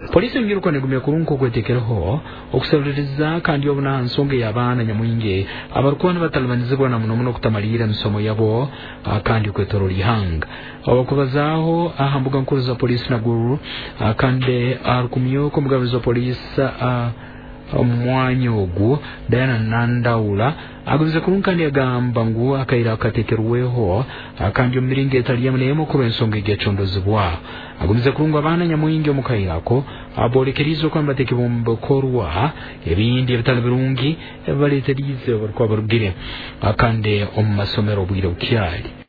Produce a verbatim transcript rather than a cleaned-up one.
Polisi ngiruko negumya kurunko kwetekereho okusebereza kandi obuna nsonge y'abaana nyamwinge abarukwana batalmanizibwa na muno muno kutamalira misomo yabo kandi kwetoroli hanga abakubazaho ahambuga nkuru za polisi na guru kandi arukumyo ko mugabizo polisi omwanyogu Diana Nandaula agubiza kurunkani agamba ngu akaira akatekerweho kandi omiringe etaliya munemo kuba ensonga egyachondozibwa agubiza kurunga abana nyamwingi omukairako abolekerizo kwamba tekibombokorwa ebindi ebitali birungi baleterize barukwa barugire akande omu masomero bwire bukyali.